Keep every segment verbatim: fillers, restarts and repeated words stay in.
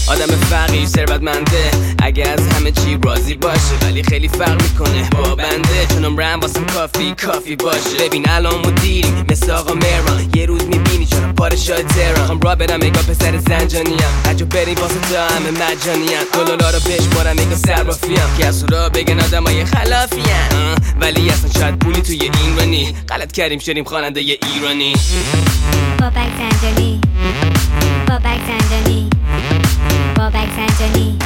آدم فقیر ثروتمنده اگه از همه چی راضی باشه، ولی خیلی فرق میکنه با بنده، چون عمرم واسم کافی کافی باشه. ببین الان مدیری مثل آقا مهران، یه روز میبینی چون پادشاه تهران. خواهم را برم نگاه پسر زنجانیم، هرجا بریم واسه تا همه مجانیم. دلالا رو بشمارم نگاه صرافیم، که از را بگن آدم های خلافیم، ولی اصلا شاید پولی توی ایرانی. غلط کردیم شدیم خواننده ی ایرانی. بابک زنجانی، بابک زنجانی، بابک زنجانی،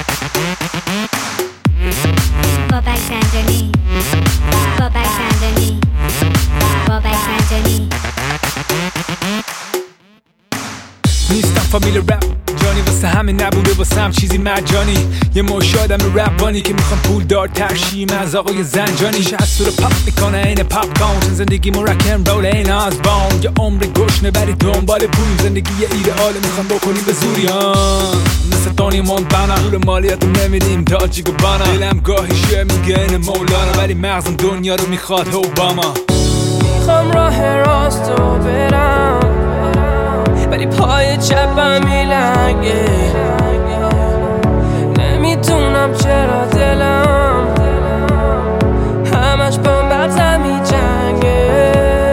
بابک زنجانی، بابک زنجانی، بابک زنجانی. نیستم فامیل رپ جانی، واسه همه نبوده واسه هم چیزی مجانی. یه مش آدم رپانی که میخوام پول دار ترشیم از آقای زنجانی. شهست رو پاپ میکنه این پاپ کان، چون زندگی مو رکن رول این از بان. یه عمر گشنه بری دنبال پول، زندگی یه ایدئاله میخوام بکنیم به زوری ها. مثل تونی مونتانا پول مالیات نمیدیم دالچی گبانا. دلم گاهی شه میگه این مولانا، ولی مغزم دنیا رو میخواد اوباما. میخوام راه راستو برم ولی پای چپم میلنگه، نمیدونم چرا دلم همش با مغزم میجنگه.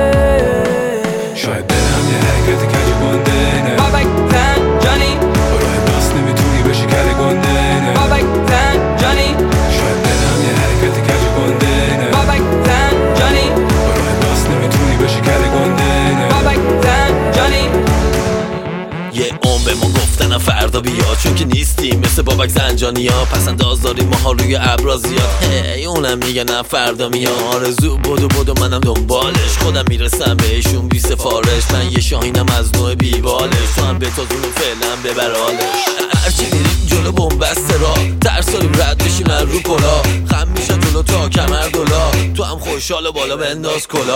شاید برم یه حرکت کج گنده نه، بابک زنجانی با راه باس نمیتونی بشی کل گنده نه. بابک زنجانی شاید برم یه حرکت کج گنده نه، بابک زنجانی با راه باس نمیتونی بشی کل گنده نه. بابک زنجانی. یه عمر به ما گفتن فردا بیا، چون که نیستیم مثل بابک زنجانی ها. پس انداز داریم ماها روی ابرا زیاد، هی اونم میگه نه فردا میاد. آرزو بدو بدو منم دنبالش، خودم میرسم بهشون بی سفارش. من یه شاهینم از نوع بیبالش، تو هم بتازونو فعلا ببرالش. هرچی میریم جلو بومبسته را، ترس داریم رد بشیم از رو کلا. خم میشه جلو تا کمر دولا، تو هم خوشحال و بالا بنداز کلا.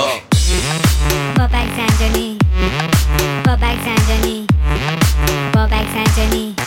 بابک زنجانی، بابک زنجانی، بابک زنجانی.